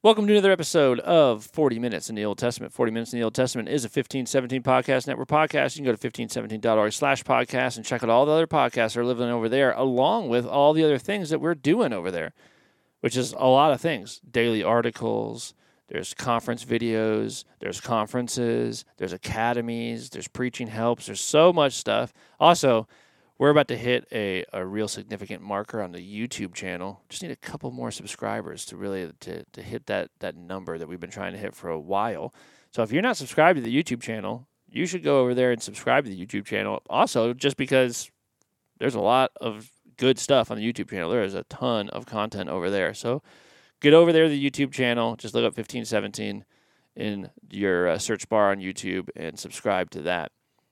Welcome to another episode of 40 Minutes in the Old Testament. 40 Minutes in the Old Testament is a 1517 Podcast Network podcast. You can go to 1517.org/podcast and check out all the other podcasts that are living over there, along with all the other things that we're doing over there, which is a lot of things. Daily articles, there's conference videos, there's conferences, there's academies, there's preaching helps. There's so much stuff. Also, we're about to hit a real significant marker on the YouTube channel. Just need a couple more subscribers to really to hit that number that we've been trying to hit for a while. So if you're not subscribed to the YouTube channel, you should go over there and subscribe to the YouTube channel. Also, just because there's a lot of good stuff on the YouTube channel. There is a ton of content over there. So get over there to the YouTube channel. Just look up 1517 in your search bar on YouTube and subscribe to that.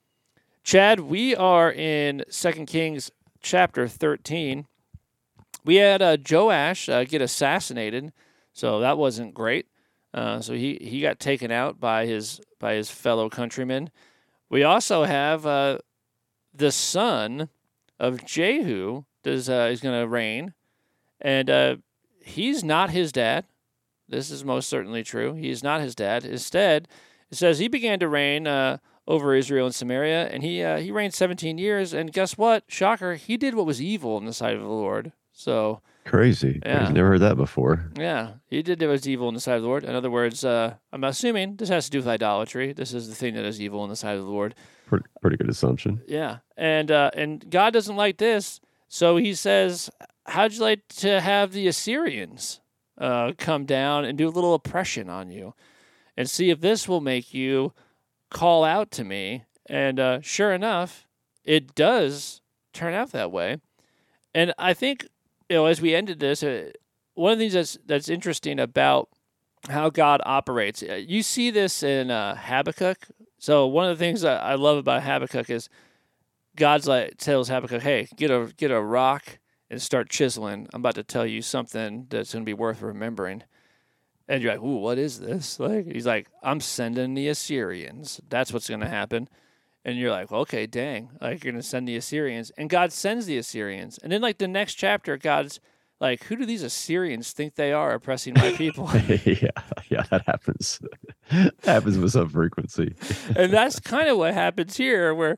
Chad, we are in 2 Kings chapter 13. We had Joash get assassinated, so that wasn't great. So he got taken out by his fellow countrymen. We also have the son of Jehu is going to reign, and he's not his dad. This is most certainly true. He is not his dad. Instead, it says he began to reign over Israel and Samaria, and he reigned 17 years, and guess what? Shocker, he did what was evil in the sight of the Lord. So Crazy. Yeah. I've never heard that before. Yeah, he did what was evil in the sight of the Lord. In other words, I'm assuming this has to do with idolatry. This is the thing that is evil in the sight of the Lord. Pretty good assumption. Yeah, and God doesn't like this, so he says, how'd you like to have the Assyrians come down and do a little oppression on you and see if this will make you call out to me? And sure enough, it does turn out that way. And I think, as we ended this, one of the things that's interesting about how God operates, you see this in Habakkuk. So one of the things that I love about Habakkuk is God's tells Habakkuk, hey, get a rock and start chiseling. I'm about to tell you something that's going to be worth remembering. And you're like, ooh, what is this? He's like, I'm sending the Assyrians. That's what's going to happen. And you're like, okay, dang. You're going to send the Assyrians. And God sends the Assyrians. And then, the next chapter, God's like, who do these Assyrians think they are oppressing my people? yeah, that happens. That happens with some frequency. And that's kind of what happens here, where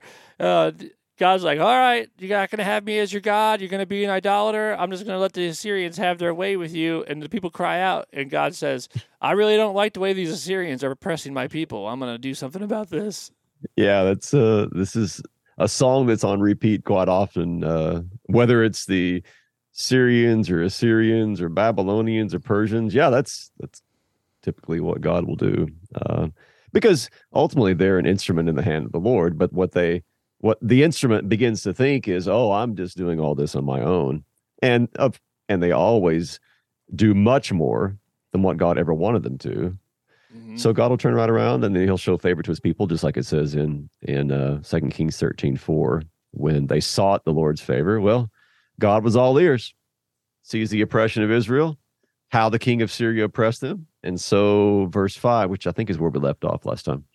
God's like, all right, you're not going to have me as your God. You're going to be an idolater. I'm just going to let the Assyrians have their way with you. And the people cry out. And God says, I really don't like the way these Assyrians are oppressing my people. I'm going to do something about this. Yeah, that's this is a song that's on repeat quite often, whether it's the Syrians or Assyrians or Babylonians or Persians. Yeah, that's typically what God will do, because ultimately they're an instrument in the hand of the Lord. But what the instrument begins to think is, oh, I'm just doing all this on my own. And they always do much more than what God ever wanted them to. Mm-hmm. So God will turn right around and then he'll show favor to his people, just like it says in 2 Kings 13:4, when they sought the Lord's favor. Well, God was all ears, sees the oppression of Israel, how the king of Syria oppressed them. And so verse 5, which I think is where we left off last time,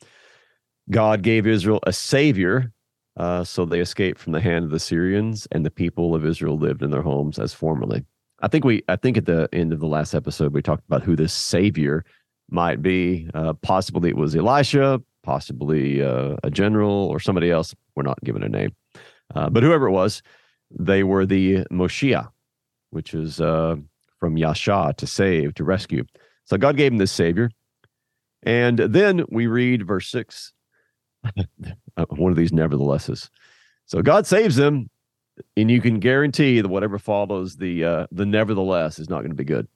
God gave Israel a savior. So they escaped from the hand of the Syrians, and the people of Israel lived in their homes as formerly. I think at the end of the last episode, we talked about who this savior might be. Possibly it was Elisha, possibly a general or somebody else. We're not given a name. But whoever it was, they were the Moshiach, which is from Yasha, to save, to rescue. So God gave him this savior. And then we read verse 6. One of these neverthelesses. So God saves them, and you can guarantee that whatever follows the nevertheless is not going to be good.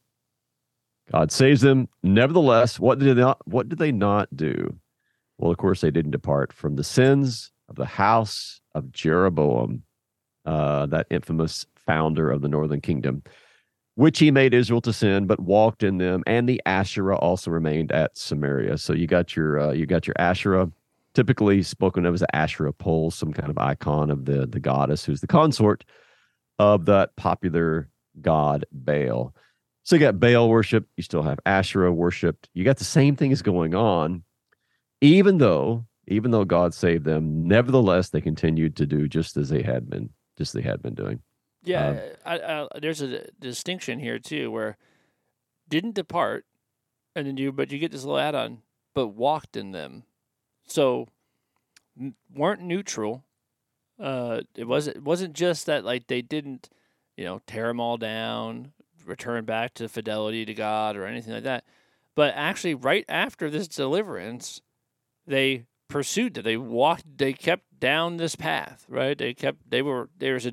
God saves them, nevertheless. What did they not do? Well, of course, they didn't depart from the sins of the house of Jeroboam, that infamous founder of the northern kingdom, which he made Israel to sin, but walked in them. And the Asherah also remained at Samaria. So you got your Asherah, typically spoken of as an Asherah pole, some kind of icon of the goddess who's the consort of that popular god Baal. So you got Baal worship, you still have Asherah worship. You got the same thing is going on, even though God saved them. Nevertheless, they continued to do just as they had been doing. Yeah, there's a distinction here too, where didn't depart, And then you get this little add-on, but walked in them. So weren't neutral. It wasn't just that like they didn't, tear them all down, return back to fidelity to God or anything like that. But actually, right after this deliverance, they pursued it. They walked. They kept down this path. Right. There's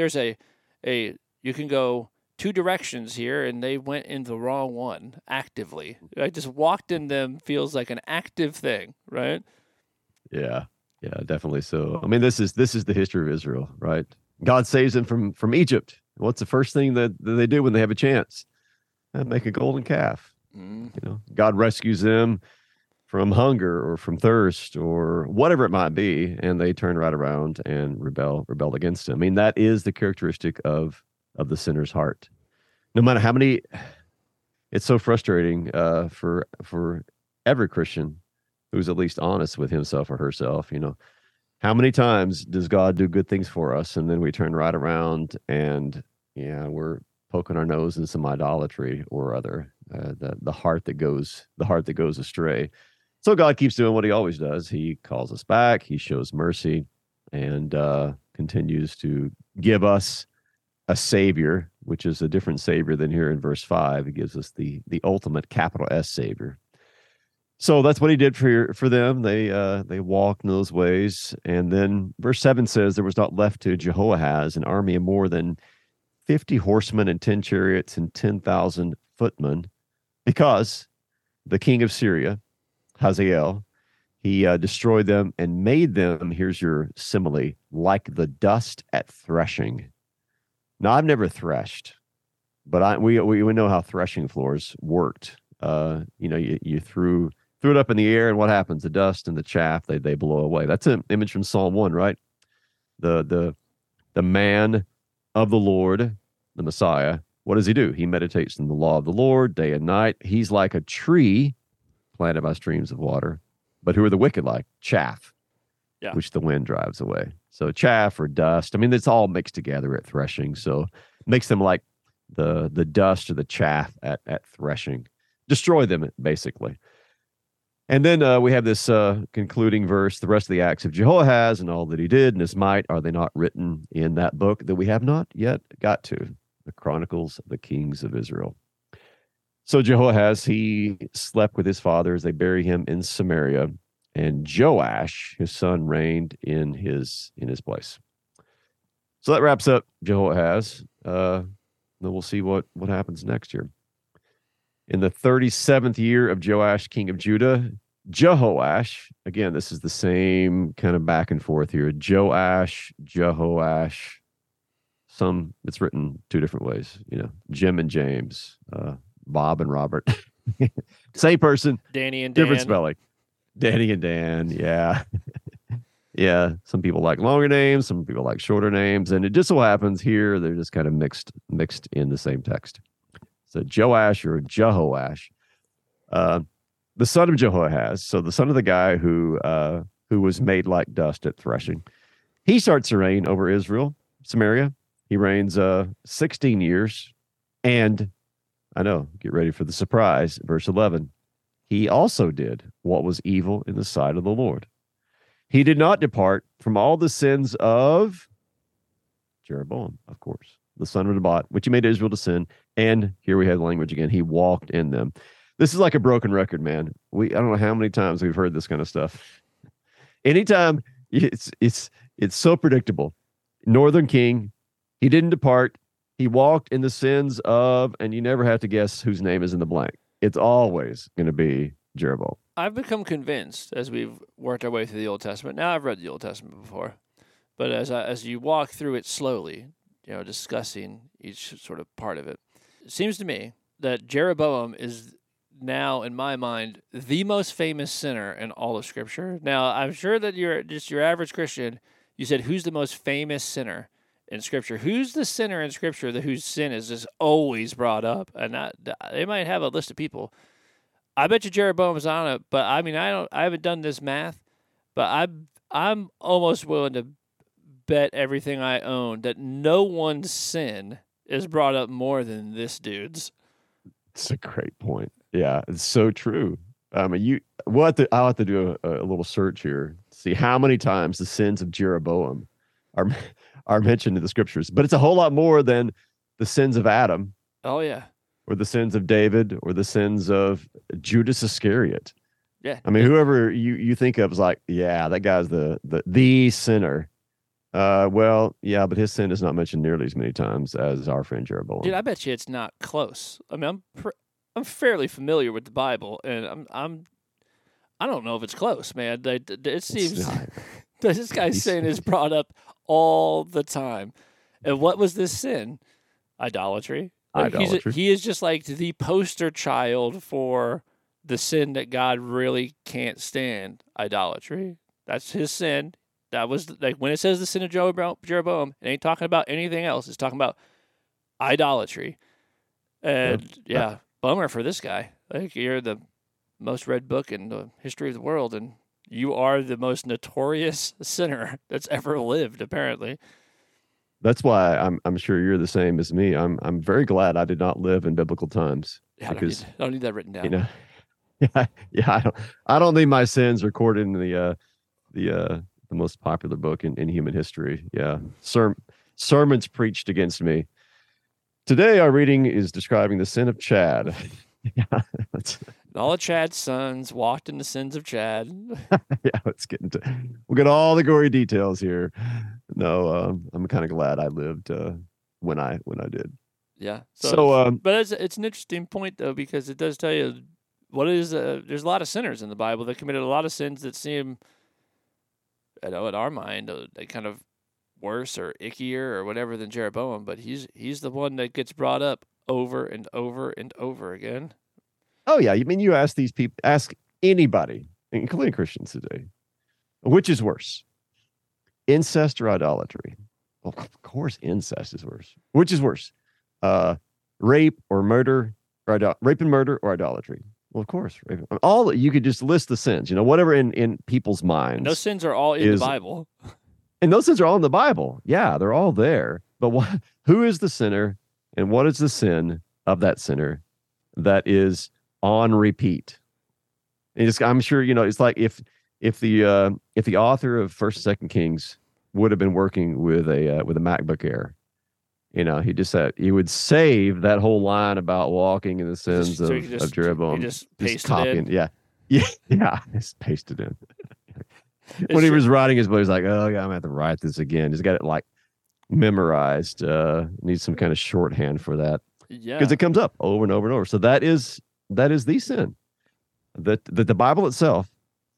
a you can go two directions here, and they went in the wrong one actively. I just walked in them feels like an active thing, right? Yeah, yeah, definitely. So, I mean, this is the history of Israel, right? God saves them from Egypt. What's the first thing that they do when they have a chance? Make a golden calf. God rescues them from hunger or from thirst or whatever it might be, and they turn right around and rebel against him. I mean, that is the characteristic of the sinner's heart. No matter how many, it's so frustrating for every Christian who's at least honest with himself or herself. How many times does God do good things for us, and then we turn right around and we're poking our nose in some idolatry or other, the heart that goes astray. So God keeps doing what he always does. He calls us back. He shows mercy and continues to give us a savior, which is a different savior than here in verse 5. He gives us the ultimate capital S savior. So that's what he did for them. They walked in those ways. And then verse 7 says, there was not left to Jehoahaz an army of more than 50 horsemen and 10 chariots and 10,000 footmen, because the king of Syria, Hazael, he destroyed them and made them, here's your simile, like the dust at threshing. Now, I've never threshed, but we know how threshing floors worked. You threw it up in the air, and what happens? The dust and the chaff, they blow away. That's an image from Psalm 1, right? The man of the Lord, the Messiah, what does he do? He meditates in the law of the Lord day and night. He's like a tree planted by streams of water. But who are the wicked like? Chaff, which the wind drives away. So chaff or dust, I mean, it's all mixed together at threshing. So it makes them like the dust or the chaff at threshing. Destroy them, basically. And then we have this concluding verse, the rest of the acts of Jehoahaz and all that he did and his might, are they not written in that book that we have not yet got to, the Chronicles of the Kings of Israel? So Jehoahaz, he slept with his fathers. They bury him in Samaria, and Joash, his son, reigned in his place. So that wraps up Jehoahaz. Then we'll see what happens next year. In the 37th year of Joash, king of Judah, Jehoash, again, this is the same kind of back and forth here. Joash, Jehoash. It's written two different ways, Jim and James, Bob and Robert. Same person. Danny and Dan. Different spelling. Danny and Dan, yeah. Yeah, some people like longer names, some people like shorter names, and it just so happens here they're just kind of mixed in the same text. So Joash or Jehoash, the son of Jehoahaz, so the son of the guy who was made like dust at threshing, he starts to reign over Israel, Samaria. He reigns 16 years, and I know, get ready for the surprise, verse 11. He also did what was evil in the sight of the Lord. He did not depart from all the sins of Jeroboam, of course, the son of Nebat, which he made Israel to sin. And here we have the language again. He walked in them. This is like a broken record, man. I don't know how many times we've heard this kind of stuff. Anytime, it's so predictable. Northern king, he didn't depart. He walked in the sins of, and you never have to guess whose name is in the blank. It's always going to be Jeroboam. I've become convinced as we've worked our way through the Old Testament. Now, I've read the Old Testament before, but as you walk through it slowly, discussing each sort of part of it, it seems to me that Jeroboam is now, in my mind, the most famous sinner in all of Scripture. Now, I'm sure that you're just your average Christian. You said, who's the most famous sinner in Scripture? Who's the sinner in Scripture whose sin is just always brought up? And they might have a list of people. I bet you Jeroboam's on it, but I mean, I haven't done this math, but I'm almost willing to bet everything I own that no one's sin is brought up more than this dude's. It's a great point. Yeah, it's so true. I mean, I'll have to do a little search here, see how many times the sins of Jeroboam are are mentioned in the scriptures. But it's a whole lot more than the sins of Adam, Oh yeah, or the sins of David, or the sins of Judas Iscariot. yeah. I mean, whoever you think of is like, yeah, that guy's the sinner. Well, yeah, but his sin is not mentioned nearly as many times as our friend Dude, Jeroboam. I bet you it's not close. I mean, I'm fairly familiar with the Bible, and I don't know if it's close, man. It seems this guy's sin is brought up all the time. And what was this sin? Idolatry. Like Idolatry. he is just like the poster child for the sin that God really can't stand. Idolatry. That's his sin. That was like when it says the sin of Jeroboam, it ain't talking about anything else. It's talking about idolatry. And yeah, bummer for this guy. Like you're the most read book in the history of the world, and you are the most notorious sinner that's ever lived, apparently. That's why I'm sure you're the same as me. I'm very glad I did not live in biblical times, Yeah, because I don't need that written down. you know, yeah, I don't need my sins recorded in the most popular book in human history. Yeah, sermons preached against me. Today, our reading is describing the sin of Chad. Yeah, all of Chad's sons walked in the sins of Chad. Yeah, we'll get all the gory details here. No, I'm kind of glad I lived when I did. Yeah. But it's an interesting point though, because it does tell you there's a lot of sinners in the Bible that committed a lot of sins that seem, in our mind, they kind of worse or ickier or whatever than Jeroboam, but he's the one that gets brought up over and over and over again. Oh yeah, I mean, you ask these people, ask anybody, including Christians today, which is worse, incest or idolatry? Well, of course, incest is worse. Which is worse, rape or murder, or rape and murder, or idolatry? Well, of course, rape. All you could just list the sins, whatever in people's minds. And those sins are all in the Bible. And those sins are all in the Bible. Yeah, they're all there. But who is the sinner, and what is the sin of that sinner that is on repeat? I'm sure it's like if the author of First and Second Kings would have been working with a MacBook Air, he just said he would save that whole line about walking in the sins of Jeroboam. Just copying, yeah, just paste it in. When he was writing his book, he was like, "Oh, yeah, I'm gonna have to write this again." He's got it like memorized. Needs some kind of shorthand for that. Yeah, because it comes up over and over and over. So that is the sin that the Bible itself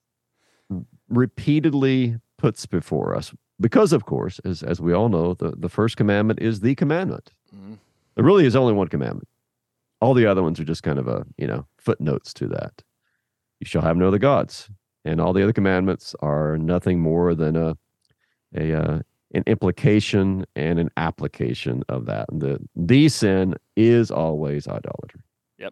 repeatedly puts before us. Because, of course, as we all know, the first commandment is the commandment. Mm-hmm. There really is only one commandment. All the other ones are just kind of footnotes to that. You shall have no other gods. And all the other commandments are nothing more than an implication and an application of that. And the sin is always idolatry. Yep.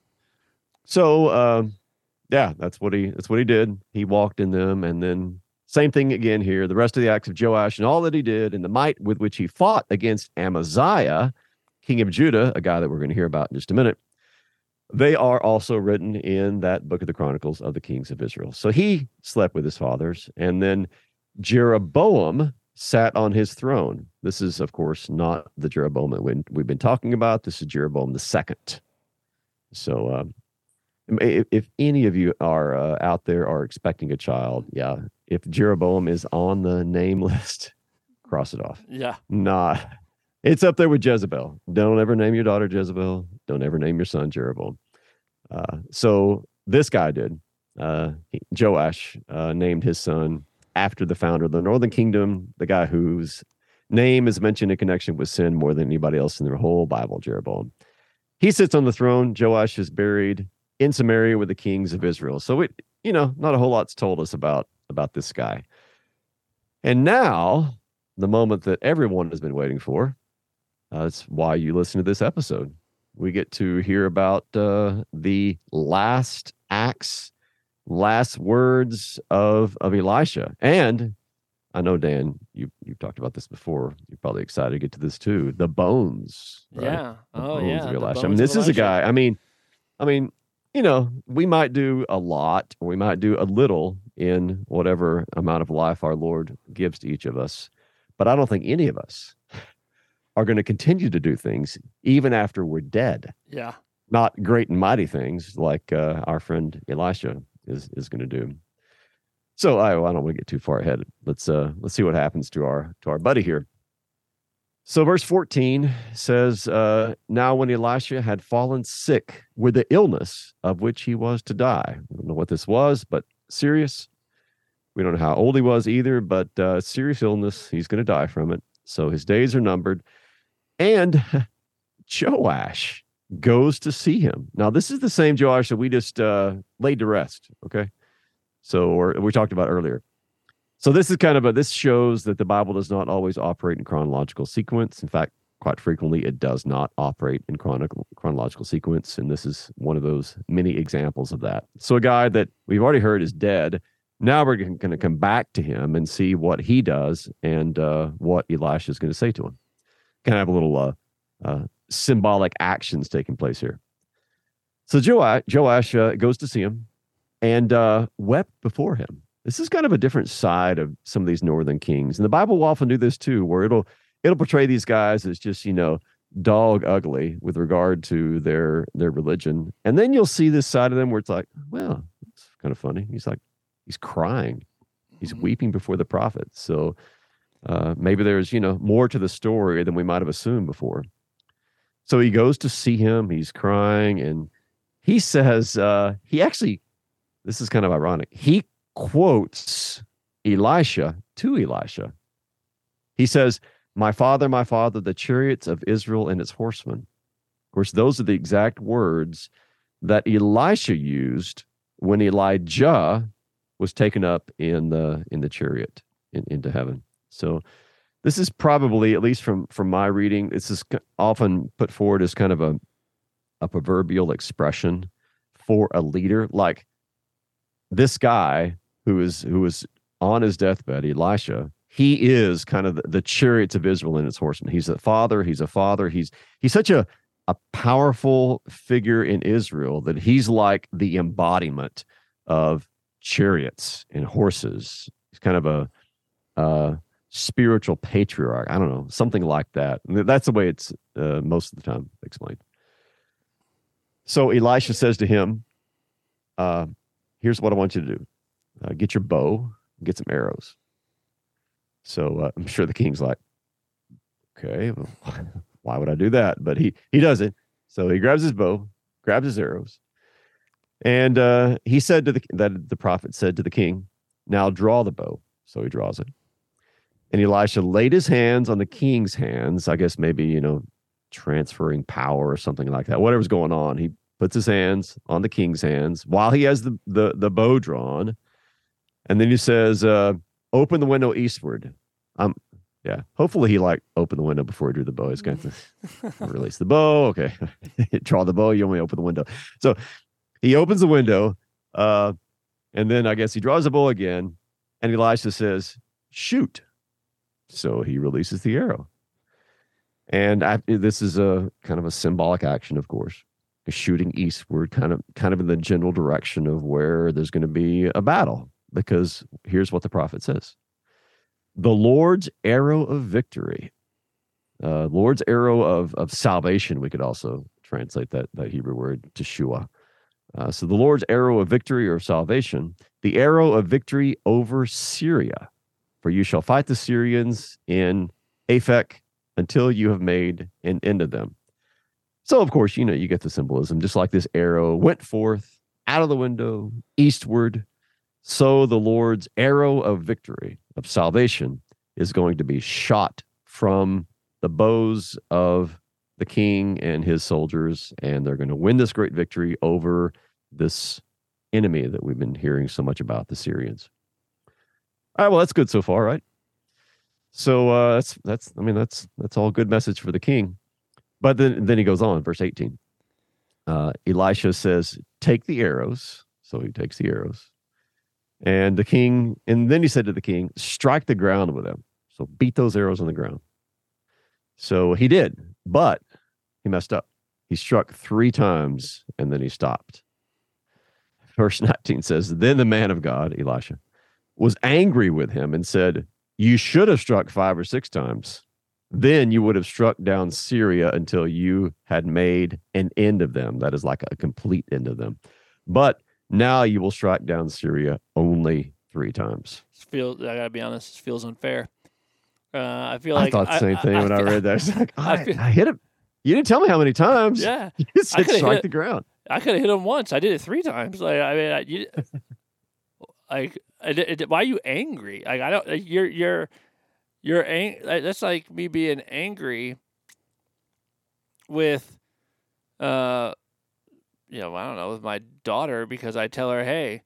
So, that's what he did. He walked in them, and then same thing again here. The rest of the acts of Joash and all that he did, and the might with which he fought against Amaziah, king of Judah, a guy that we're going to hear about in just a minute. They are also written in that book of the Chronicles of the Kings of Israel. So he slept with his fathers, and then Jeroboam sat on his throne. This is, of course, not the Jeroboam that we've been talking about. This is Jeroboam the second. So if any of you are out there are expecting a child, if Jeroboam is on the name list, cross it off. Yeah. Nah. It's up there with Jezebel. Don't ever name your daughter Jezebel. Don't ever name your son Jeroboam. So this guy did. Joash named his son after the founder of the northern kingdom, the guy whose name is mentioned in connection with sin more than anybody else in the whole Bible, Jeroboam. He sits on the throne. Joash is buried in Samaria with the kings of Israel. So not a whole lot's told us about this guy. And now, the moment that everyone has been waiting for, that's why you listen to this episode. We get to hear about the last acts, last words of Elisha. And I know, Dan, you've talked about this before. You're probably excited to get to this too. The bones. Right? Yeah. The bones of Elisha. I mean, this is a guy. I mean, we might do a lot, or we might do a little in whatever amount of life our Lord gives to each of us. But I don't think any of us are going to continue to do things even after we're dead. Yeah. Not great and mighty things like our friend Elisha is going to do. So I don't want to get too far ahead. Let's see what happens to our buddy here. So verse 14 says, now when Elisha had fallen sick with the illness of which he was to die. We don't know what this was, but serious. We don't know how old he was either, but serious illness. He's going to die from it. So his days are numbered. And Joash goes to see him. Now, this is the same Joash that we just laid to rest, okay? So, or we talked about earlier. So this is this shows that the Bible does not always operate in chronological sequence. In fact, quite frequently, it does not operate in chronological sequence. And this is one of those many examples of that. So a guy that we've already heard is dead. Now we're going to come back to him and see what he does and what Elisha is going to say to him. Kind of have a little symbolic actions taking place here. So Joash goes to see him and wept before him. This is kind of a different side of some of these northern kings. And the Bible will often do this too, where it'll portray these guys as just, dog ugly with regard to their religion. And then you'll see this side of them where it's like, well, it's kind of funny. He's crying. He's weeping before the prophet. So maybe there's, more to the story than we might have assumed before. So he goes to see him. He's crying. And he says, this is kind of ironic. He quotes Elisha to Elisha. He says, my father, the chariots of Israel and its horsemen. Of course, those are the exact words that Elisha used when Elijah was taken up in the chariot into heaven. So this is probably, at least from my reading, this is often put forward as kind of a proverbial expression for a leader. Like this guy who is on his deathbed, Elisha, he is kind of the chariots of Israel and its horsemen. He's a father. He's such a powerful figure in Israel that he's like the embodiment of chariots and horses. He's kind of a spiritual patriarch. I don't know, something like that. That's the way it's most of the time explained. So Elisha says to him, here's what I want you to do. Get your bow, get some arrows. So I'm sure the king's like, okay, well, why would I do that? But he does it. So he grabs his bow, grabs his arrows, and he said that the prophet said to the king, now draw the bow. So he draws it. And Elisha laid his hands on the king's hands, I guess maybe, transferring power or something like that. Whatever's going on, he puts his hands on the king's hands while he has the bow drawn. And then he says, open the window eastward. Hopefully he opened the window before he drew the bow. He's going to release the bow. Okay. Draw the bow. You only open the window. So he opens the window. And then I guess he draws the bow again. And Elisha says, shoot. So he releases the arrow. And this is a kind of a symbolic action, of course. Shooting eastward, kind of in the general direction of where there's going to be a battle. Because here's what the prophet says. The Lord's arrow of victory. Lord's arrow of salvation, we could also translate that Hebrew word, Teshua. So the Lord's arrow of victory or salvation, the arrow of victory over Syria. For you shall fight the Syrians in Aphek until you have made an end of them. So, of course, you get the symbolism. Just like this arrow went forth out of the window, eastward, so the Lord's arrow of victory, of salvation, is going to be shot from the bows of the king and his soldiers, and they're going to win this great victory over this enemy that we've been hearing so much about, the Syrians. All right, well, that's good so far, right? So that's all good message for the king. But then he goes on, verse 18. Elisha says, take the arrows. So he takes the arrows. And then he said to the king, strike the ground with them. So beat those arrows on the ground. So he did, but he messed up. He struck 3 times and then he stopped. Verse 19 says, Then the man of God, Elisha, was angry with him and said, You should have struck 5 or 6 times. Then you would have struck down Syria until you had made an end of them. That is like a complete end of them. But now you will strike down Syria only 3 times. I gotta be honest, this feels unfair. I feel I like thought the same thing when I read that. It's like, I hit him. You didn't tell me how many times. Yeah. You said strike the ground. I could have hit him once. I did it 3 times. Like, I mean, why are you angry? Like, I don't. You're that's like me being angry with, I don't know, with my daughter because I tell her, hey,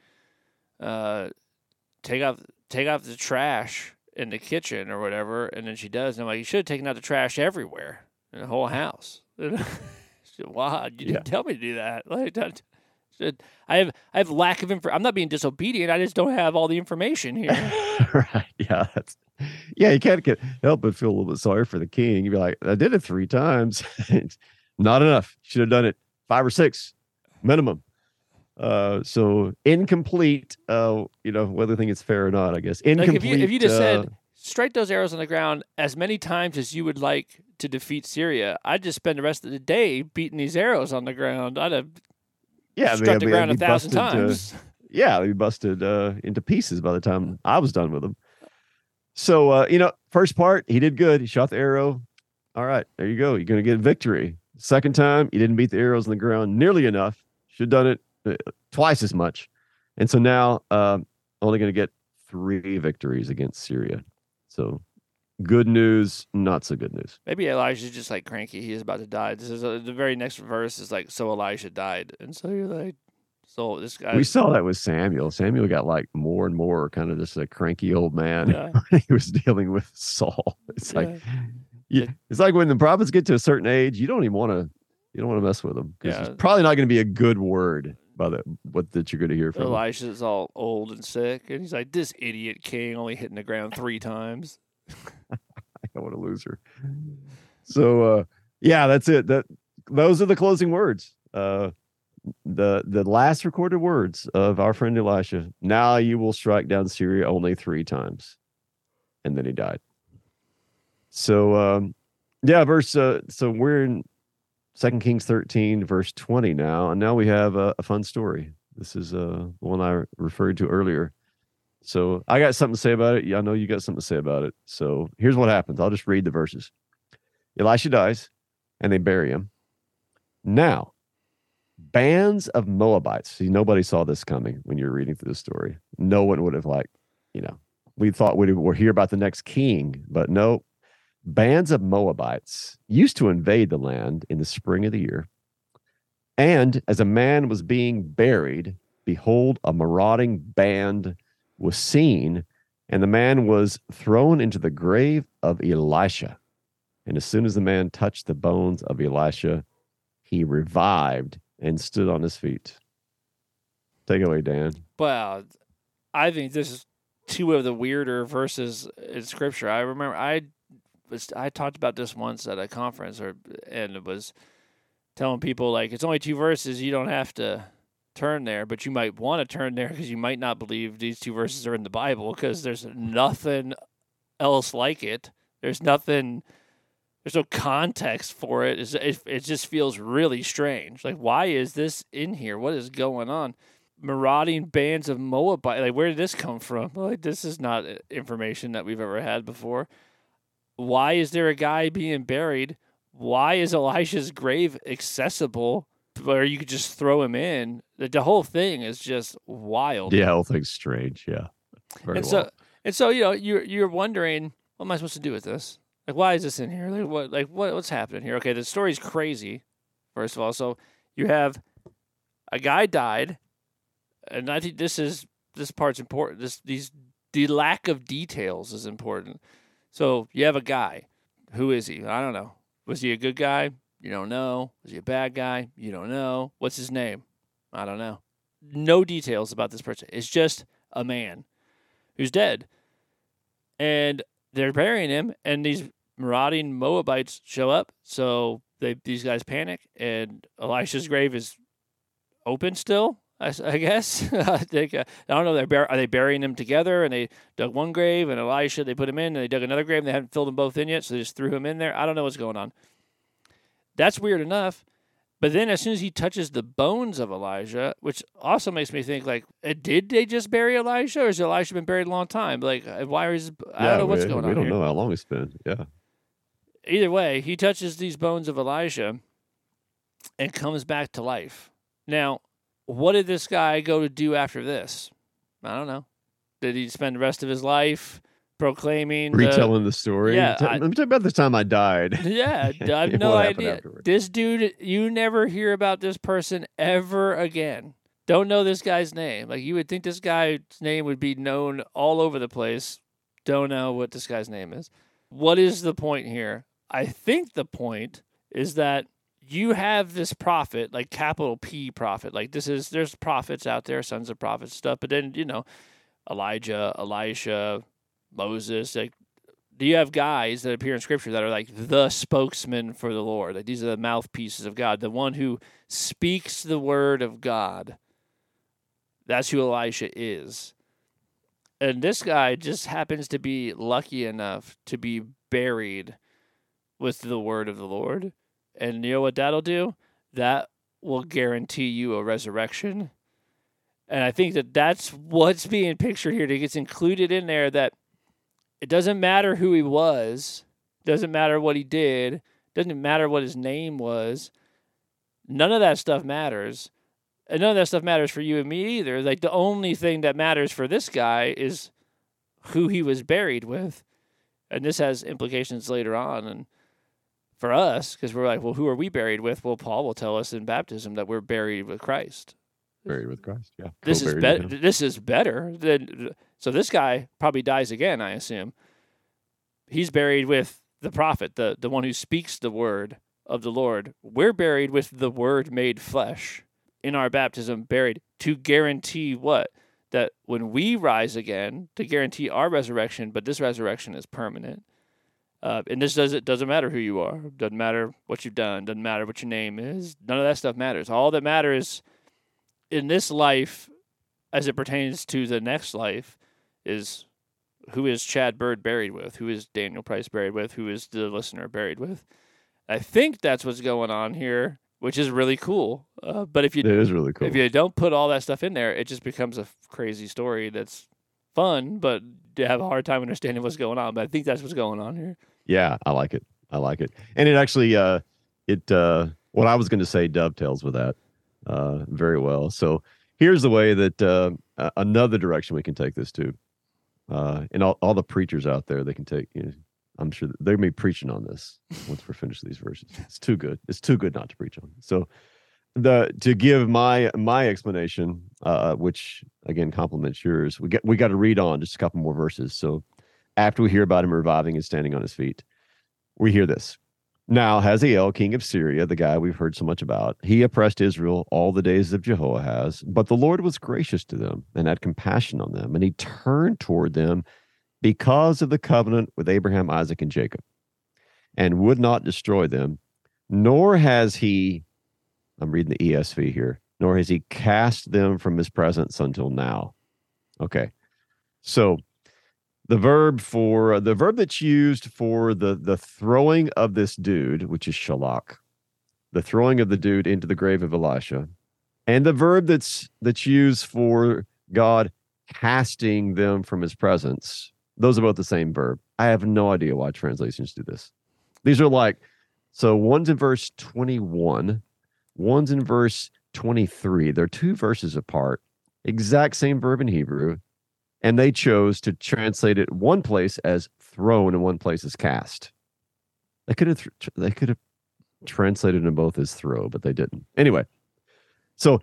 take out the trash in the kitchen or whatever, and then she does, and I'm like, you should have taken out the trash everywhere in the whole house. Wow, you didn't tell me to do that. Like that. I have lack of information. I'm not being disobedient. I just don't have all the information here. Right. Yeah. You can't help but feel a little bit sorry for the king. You'd be like, I did it 3 times. Not enough. Should have done it 5 or 6 minimum. So incomplete, whether they think it's fair or not, I guess. Incomplete. Like if you just said, strike those arrows on the ground as many times as you would like to defeat Syria, I'd just spend the rest of the day beating these arrows on the ground. I'd have struck the ground 1,000 times. They'd be busted into pieces by the time I was done with them. So, first part, he did good. He shot the arrow. All right, there you go. You're going to get victory. Second time, he didn't beat the arrows on the ground nearly enough. Should have done it twice as much. And so now, only going to get 3 victories against Syria. So, good news, not so good news. Maybe Elijah's just like cranky. He is about to die. This is the very next verse is like, so Elijah died. And so you're like, so this guy. We saw that with Samuel. Samuel got like more and more kind of just a cranky old man. Yeah. He was dealing with Saul. It's like, it's like when the prophets get to a certain age, you don't want to mess with them because it's probably not going to be a good word by that you're going to hear from Elisha's all old and sick, and he's like, this idiot king only hitting the ground 3 times. I want to lose her. So that's it. Those are the closing words. The last recorded words of our friend Elisha. Now you will strike down Syria only 3 times, and then he died. So so we're in 2 Kings 13 verse 20 now, and now we have a fun story. This is the one I referred to earlier. So I got something to say about it. Yeah, I know you got something to say about it. So here's what happens. I'll just read the verses. Elisha dies, and they bury him. Now, bands of Moabites. See, nobody saw this coming when you were reading through the story. No one would have we thought we'd hear about the next king, but no. Bands of Moabites used to invade the land in the spring of the year. And as a man was being buried, behold, a marauding band was seen, and the man was thrown into the grave of Elisha. And as soon as the man touched the bones of Elisha, he revived and stood on his feet. Take it away, Dan. Well, I think this is 2 of the weirder verses in Scripture. I remember I talked about this once at a conference, and it was telling people, like, it's only 2 verses. You don't have to turn there, but you might want to turn there because you might not believe these 2 verses are in the Bible because there's nothing else like it. There's no context for it. It just feels really strange. Like, why is this in here? What is going on? Marauding bands of Moabite. Like, where did this come from? Like, this is not information that we've ever had before. Why is there a guy being buried? Why is Elisha's grave accessible where you could just throw him in? The whole thing is just wild. Yeah, the whole thing's strange. Yeah. Very wild. So you're wondering, what am I supposed to do with this? Like, why is this in here? What's happening here? Okay, the story's crazy, first of all. So you have a guy died, and I think this part's important. The lack of details is important. So you have a guy. Who is he? I don't know. Was he a good guy? You don't know. Was he a bad guy? You don't know. What's his name? I don't know. No details about this person. It's just a man who's dead. And they're burying him, and these marauding Moabites show up. So these guys panic, and Elisha's grave is open still. I guess. I don't know. Are they burying them together? And they dug one grave, and Elisha, they put him in, and they dug another grave, and they haven't filled them both in yet, so they just threw him in there. I don't know what's going on. That's weird enough. But then as soon as he touches the bones of Elijah, which also makes me think, like, did they just bury Elijah, or has Elisha been buried a long time? Like, why is I don't know what's going on We don't here. know how long it's been. Yeah. Either way, he touches these bones of Elijah and comes back to life. Now, what did this guy go to do after this? I don't know. Did he spend the rest of his life proclaiming, retelling the story? Yeah, let me talk about the time I died. Yeah, I have no idea. This dude, you never hear about this person ever again. Don't know this guy's name. Like, you would think this guy's name would be known all over the place. Don't know what this guy's name is. What is the point here? I think the point is that you have this prophet, like capital P prophet. Like, there's prophets out there, sons of prophets stuff. But then, Elijah, Elisha, Moses, like, do you have guys that appear in Scripture that are like the spokesman for the Lord? Like, these are the mouthpieces of God, the one who speaks the word of God. That's who Elisha is. And this guy just happens to be lucky enough to be buried with the word of the Lord. And you know what that'll do? That will guarantee you a resurrection. And I think that's what's being pictured here. That gets included in there, that it doesn't matter who he was, doesn't matter what he did, doesn't matter what his name was. None of that stuff matters. And none of that stuff matters for you and me either. Like, the only thing that matters for this guy is who he was buried with. And this has implications later on. And for us, because we're like, well, who are we buried with? Well, Paul will tell us in baptism that we're buried with Christ. Buried with Christ, yeah. This is better than. So this guy probably dies again, I assume. He's buried with the prophet, the one who speaks the word of the Lord. We're buried with the word made flesh in our baptism, buried to guarantee what? That when we rise again, to guarantee our resurrection, but this resurrection is permanent. And this doesn't matter who you are. Doesn't matter what you've done. Doesn't matter what your name is. None of that stuff matters. All that matters in this life, as it pertains to the next life, is who is Chad Bird buried with? Who is Daniel Price buried with? Who is the listener buried with? I think that's what's going on here, which is really cool. But it is really cool. If you don't put all that stuff in there, it just becomes a crazy story that's fun, but you have a hard time understanding what's going on. But I think that's what's going on here. Yeah, I like it. And it actually, what I was going to say dovetails with that very well. So here's the way that another direction we can take this to. And all the preachers out there, they can take, I'm sure they're going to be preaching on this once we're finished with these verses. It's too good. It's too good not to preach on. So to give my explanation, which again complements yours, we got to read on just a couple more verses. So after we hear about him reviving and standing on his feet, we hear this. Now Hazael, king of Syria, the guy we've heard so much about, he oppressed Israel all the days of Jehoahaz, but the Lord was gracious to them and had compassion on them, and he turned toward them because of the covenant with Abraham, Isaac, and Jacob, and would not destroy them, nor has he, I'm reading the ESV here, nor has he cast them from his presence until now. Okay. So the verb that's used for the throwing of this dude, which is shalak, the throwing of the dude into the grave of Elisha, and the verb that's used for God casting them from his presence, those are both the same verb. I have no idea why translations do this. These are so one's in verse 21, one's in verse 23. They're two verses apart, exact same verb in Hebrew. And they chose to translate it one place as thrown and one place as cast. They could have translated them both as throw, but they didn't. Anyway, so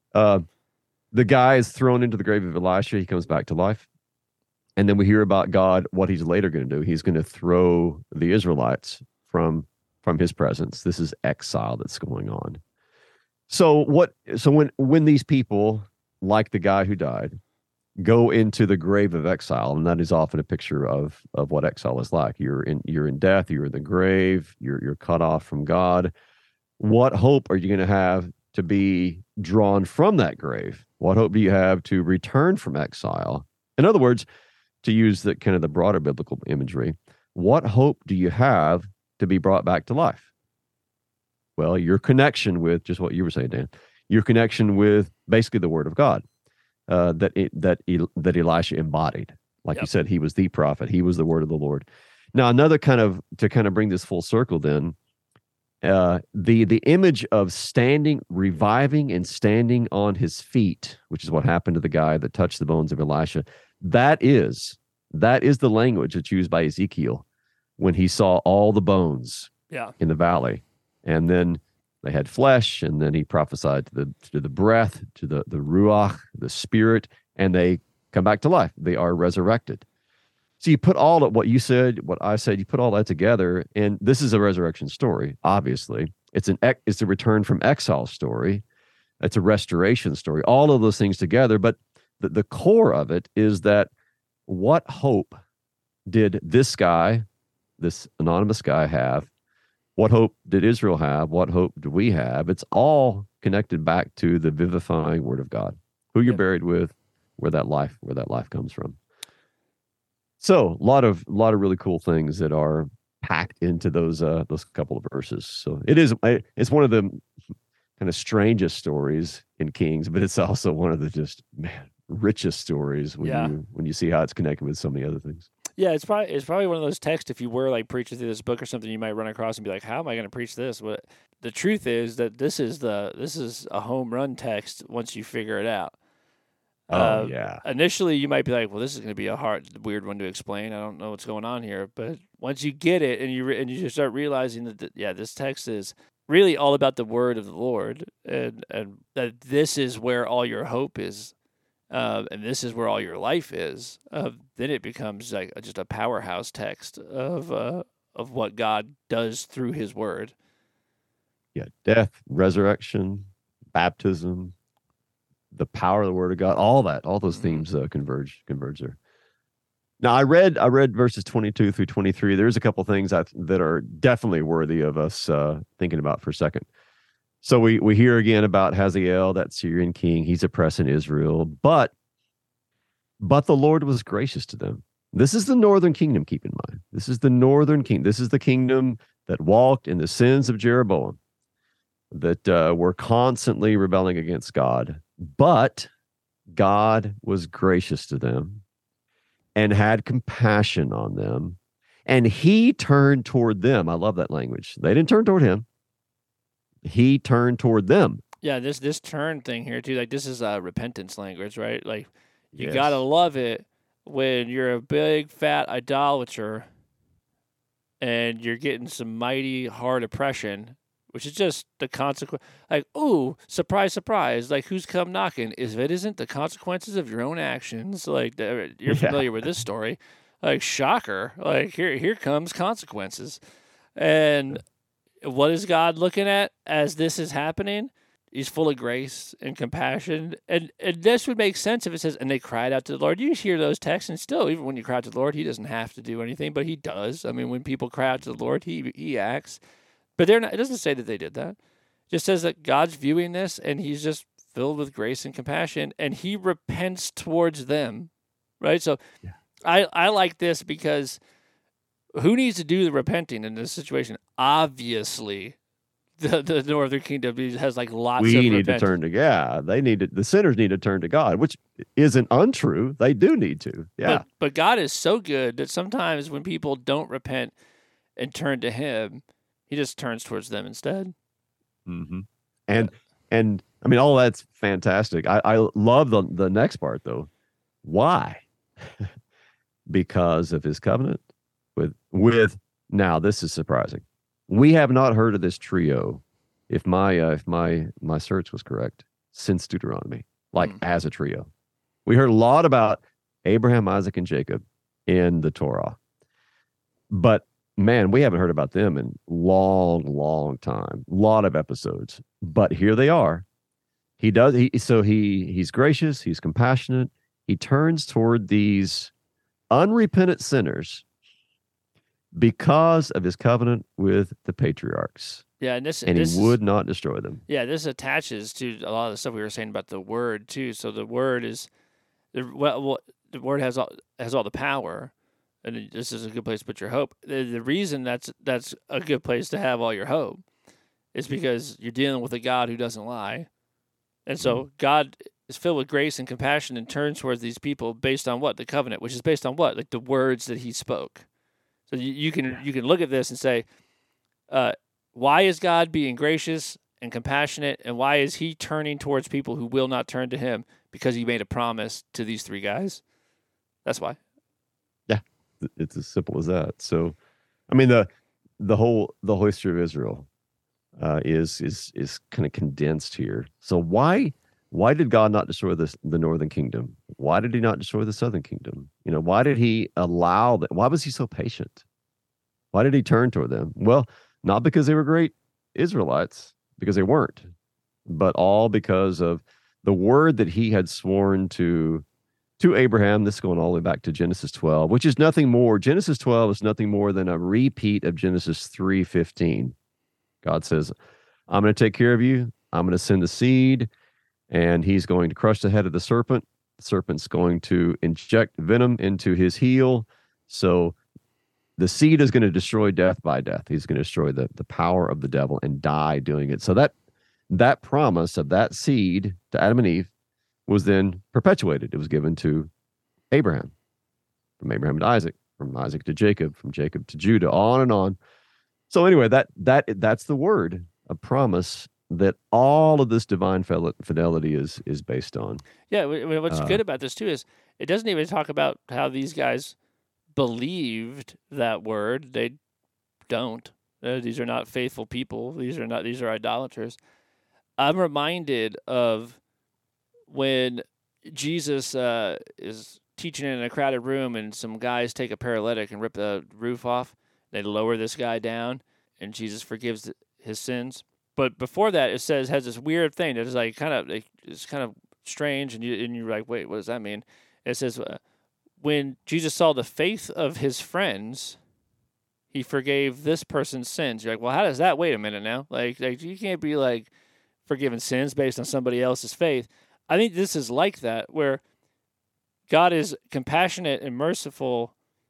the guy is thrown into the grave of Elisha. He comes back to life. And then we hear about God, what he's later going to do. He's going to throw the Israelites from his presence. This is exile that's going on. So when these people, like the guy who died, go into the grave of exile, and that is often a picture of what exile is like. You're in death, you're in the grave, you're cut off from God. What hope are you going to have to be drawn from that grave? What hope do you have to return from exile? In other words, to use the kind of the broader biblical imagery, what hope do you have to be brought back to life? Well, your connection with just what you were saying, Dan, your connection with basically the Word of God that Elisha embodied. Like you said, he was the prophet. He was the word of the Lord. Now, another to bring this full circle, then, the image of standing, reviving, and standing on his feet, which is what happened to the guy that touched the bones of Elisha. That is the language that's used by Ezekiel when he saw all the bones in the valley, and then they had flesh, and then he prophesied to the breath, to the ruach, the spirit, and they come back to life. They are resurrected. So you put all of what you said, what I said, you put all that together, and this is a resurrection story. Obviously, it's a return from exile story. It's a restoration story. All of those things together, but the core of it is that what hope did this guy, this anonymous guy, have? What hope did Israel have? What hope do we have? It's all connected back to the vivifying Word of God, who you're buried with, where that life comes from. So a lot of really cool things that are packed into those couple of verses. So it's one of the kind of strangest stories in Kings, but it's also one of the richest stories when you see how it's connected with so many other things. Yeah, it's probably one of those texts. If you were like preaching through this book or something, you might run across and be like, "How am I going to preach this?" But the truth is that this is a home run text once you figure it out. Initially, you might be like, "Well, this is going to be a weird one to explain. I don't know what's going on here." But once you get it and you start realizing that this text is really all about the word of the Lord, and that this is where all your hope is. And this is where all your life is. Then it becomes like just a powerhouse text of what God does through His Word. Yeah, death, resurrection, baptism, the power of the Word of God, all those themes converge there. Now, I read verses 22 through 23. There's a couple things that are definitely worthy of us thinking about for a second. So we hear again about Hazael, that Syrian king. He's oppressing Israel, but the Lord was gracious to them. This is the northern kingdom, keep in mind. This is the northern kingdom. This is the kingdom that walked in the sins of Jeroboam, that were constantly rebelling against God. But God was gracious to them and had compassion on them, and he turned toward them. I love that language. They didn't turn toward him. He turned toward them. Yeah, this turn thing here too, like this is repentance language, right? Like you gotta love it when you're a big fat idolater and you're getting some mighty hard oppression, which is just the consequence. Like, ooh, surprise, surprise! Like, who's come knocking? If it isn't the consequences of your own actions, like you're familiar with this story, like shocker! Like here comes consequences, and what is God looking at as this is happening? He's full of grace and compassion. And this would make sense if it says, and they cried out to the Lord. You hear those texts, and still, even when you cry out to the Lord, he doesn't have to do anything, but he does. I mean, when people cry out to the Lord, he acts. But they're not. It doesn't say that they did that. It just says that God's viewing this, and he's just filled with grace and compassion, and he repents towards them, right? So I like this because who needs to do the repenting in this situation? Obviously, the Northern Kingdom has like lots of repentance. The sinners need to turn to God, which isn't untrue. They do need to. Yeah. But God is so good that sometimes when people don't repent and turn to him, he just turns towards them instead. Mm-hmm. And I mean, all that's fantastic. I love the next part though. Why? Because of his covenant with now, this is surprising. We have not heard of this trio, if my search was correct, since Deuteronomy, as a trio. We heard a lot about Abraham, Isaac, and Jacob in the Torah, but man, we haven't heard about them in long time. A lot of episodes, but here they are. He's gracious, he's compassionate. He turns toward these unrepentant sinners because of his covenant with the patriarchs. Yeah, and he would not destroy them. Yeah, this attaches to a lot of the stuff we were saying about the word too. So the word is the word has all the power, and this is a good place to put your hope. The reason that's a good place to have all your hope is because you're dealing with a God who doesn't lie, and so God is filled with grace and compassion and turns towards these people based on what? The covenant, which is based on what? Like the words that He spoke. So you can look at this and say, why is God being gracious and compassionate, and why is He turning towards people who will not turn to Him? Because He made a promise to these three guys. That's why. Yeah, it's as simple as that. So, I mean, the whole history of Israel is kind of condensed here. So why did God not destroy the northern kingdom? Why did He not destroy the southern kingdom? Why did He allow that? Why was He so patient? Why did He turn toward them? Well, not because they were great Israelites, because they weren't, but all because of the word that He had sworn to Abraham. This is going all the way back to Genesis 12, which is nothing more. Genesis 12 is nothing more than a repeat of Genesis 3:15. God says, I'm going to take care of you. I'm going to send the seed, and he's going to crush the head of the serpent. The serpent's going to inject venom into his heel. So the seed is going to destroy death by death. He's going to destroy the power of the devil and die doing it. So that promise of that seed to Adam and Eve was then perpetuated. It was given to Abraham, from Abraham to Isaac, from Isaac to Jacob, from Jacob to Judah, on and on. So anyway, that's the word, a promise that all of this divine fidelity is based on. Yeah, what's good about this too is it doesn't even talk about how these guys believed that word. They don't. These are not faithful people. These are idolaters. I'm reminded of when Jesus is teaching in a crowded room and some guys take a paralytic and rip the roof off. They lower this guy down, and Jesus forgives his sins. But before that, it has this weird thing that is like it's kind of strange, and you're like, wait, what does that mean? It says when Jesus saw the faith of his friends, He forgave this person's sins. You're like, well, how does that? Wait a minute now. Like you can't be like forgiving sins based on somebody else's faith. I think this is like that, where God is compassionate and merciful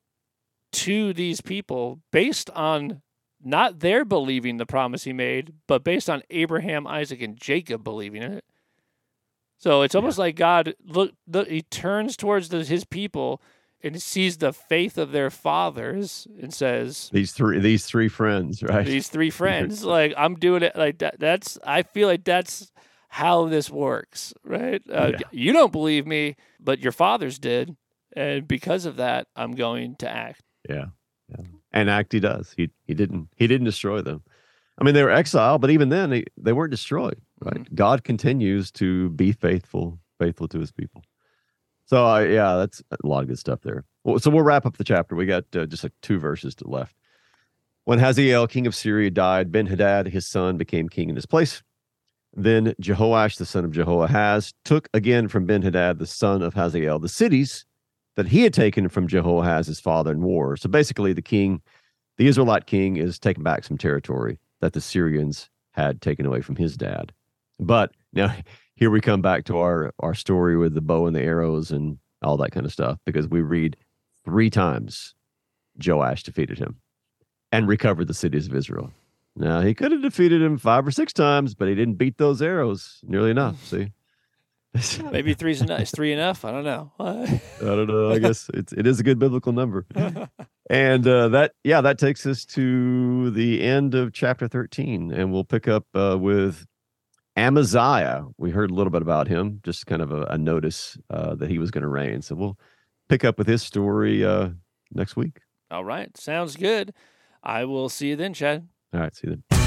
to these people based on not their believing the promise He made, but based on Abraham, Isaac, and Jacob believing it. So it's almost like God He turns towards His people and sees the faith of their fathers and says, "These three friends, right? These three friends, like I'm doing it like that. I feel like that's how this works, right? You don't believe me, but your fathers did, and because of that, I'm going to act." Yeah. And act He does. He didn't destroy them. I mean, they were exiled, but even then they weren't destroyed, right? Mm-hmm. God continues to be faithful to His people. So that's a lot of good stuff there. So we'll wrap up the chapter. We got just like 2 verses left. When Hazael, king of Syria, died, Ben-Hadad, his son, became king in his place. Then Jehoash, the son of Jehoahaz, took again from Ben-Hadad, the son of Hazael, the cities that he had taken from Jehoahaz, his father, in war. So basically, the Israelite king, is taking back some territory that the Syrians had taken away from his dad. But now here we come back to our story with the bow and the arrows and all that kind of stuff, because we read 3 times Joash defeated him and recovered the cities of Israel. Now, he could have defeated him 5 or 6 times, but he didn't beat those arrows nearly enough. See? Maybe 3 is 3 enough. I don't know. I don't know. I guess it is a good biblical number. And that takes us to the end of chapter 13, and we'll pick up with Amaziah. We heard a little bit about him, just kind of a notice that he was going to reign. So we'll pick up with his story next week. All right. Sounds good. I will see you then, Chad. All right. See you then.